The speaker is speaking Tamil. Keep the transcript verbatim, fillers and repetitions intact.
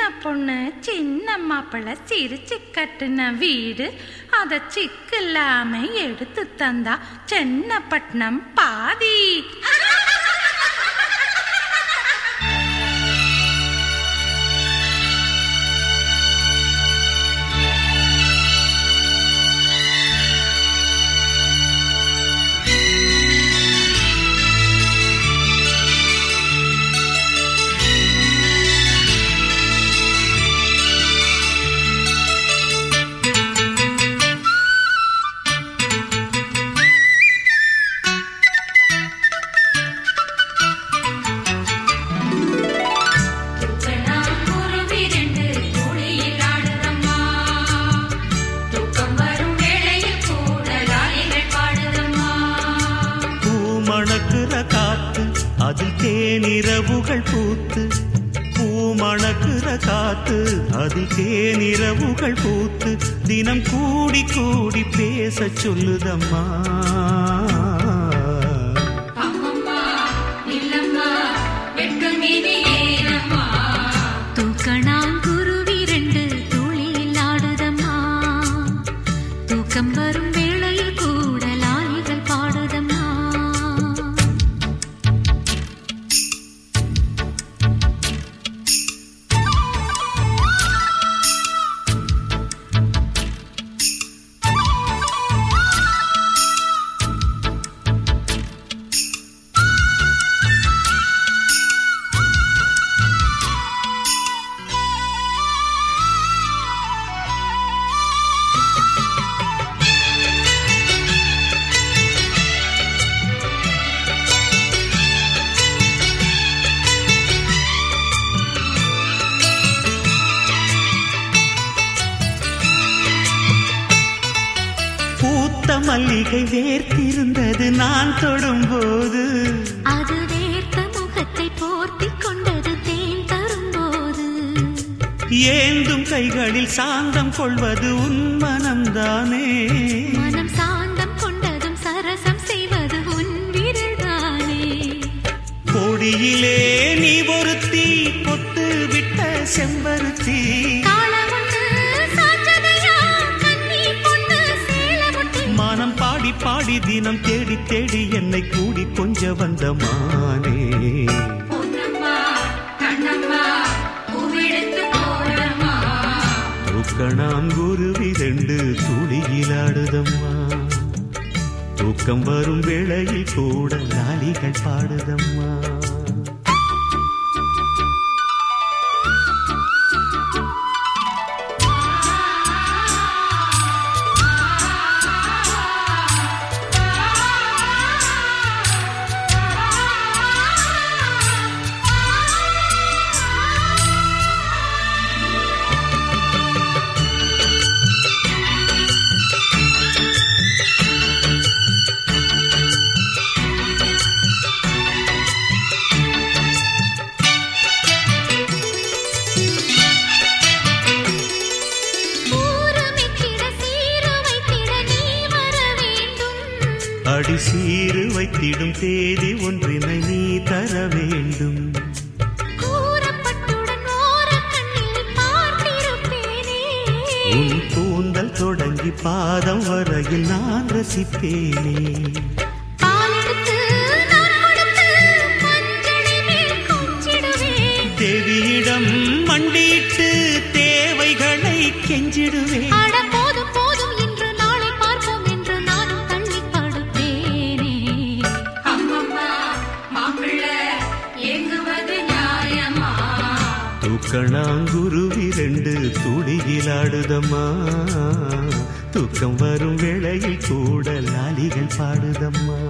பொண்ணு சின்ன மாப்பிள்ள சிரிச்சு கட்டுன வீடு அத சிக்கில்லாம எடுத்து தந்தா சென்னப்பட்டினம் பாதி. அதில் தேனிரவுகள் பூத்து பூமணக்குற காத்து அதில் தேனிரவுகள் பூத்து தினம் கூடி கூடி பேச சொல்லுதம்மா. தூக்கணாங்குருவி ரெண்டு தூளியில் ஆடுதம்மா, தூக்கம் வரும் வேளையில் கூட லாலிகள் பாடுதம்மா. மல்லிகை வேர்த்திருந்தது நான் தொடும்போது, அது வேர்த்த முகத்தை போர்த்தி கொண்டது தேன் தரும்போது, ஏந்தும் கைகளில் சாந்தம் கொள்வது உன் மனம்தானே. மனம் சாந்தம் கொண்டதும் சரசம் செய்வது உன் விரல்தானே. கொடியிலே நீ ஒருத்தி பொட்டு விட்ட செம்பருத்தி, மனம் பாடி பாடி தினம் தேடி தேடி என்னை கூடி கொஞ்ச வந்த மானே. தூக்கணாங்குருவி ரெண்டு துளியில் ஆடுதம்மா, தூக்கம் வரும் வேளையில் கூட லாலிகள் பாடுதம்மா. அடி சீரு வைத்திடும் தேதி ஒன்றினை நீ தர வேண்டும். உன் கூந்தல் தொடங்கி பாதம் வரையில் நான் ரசிப்பேனே. தேவியிடம் மண்டியிட்டு தேவைகளை கெஞ்சிடுவேன். தூக்கணாங்குருவி ரெண்டு துளியில் ஆடுதம்மா, தூக்கம் வரும் வேளையில் கூட லாலிகள் பாடுதம்மா.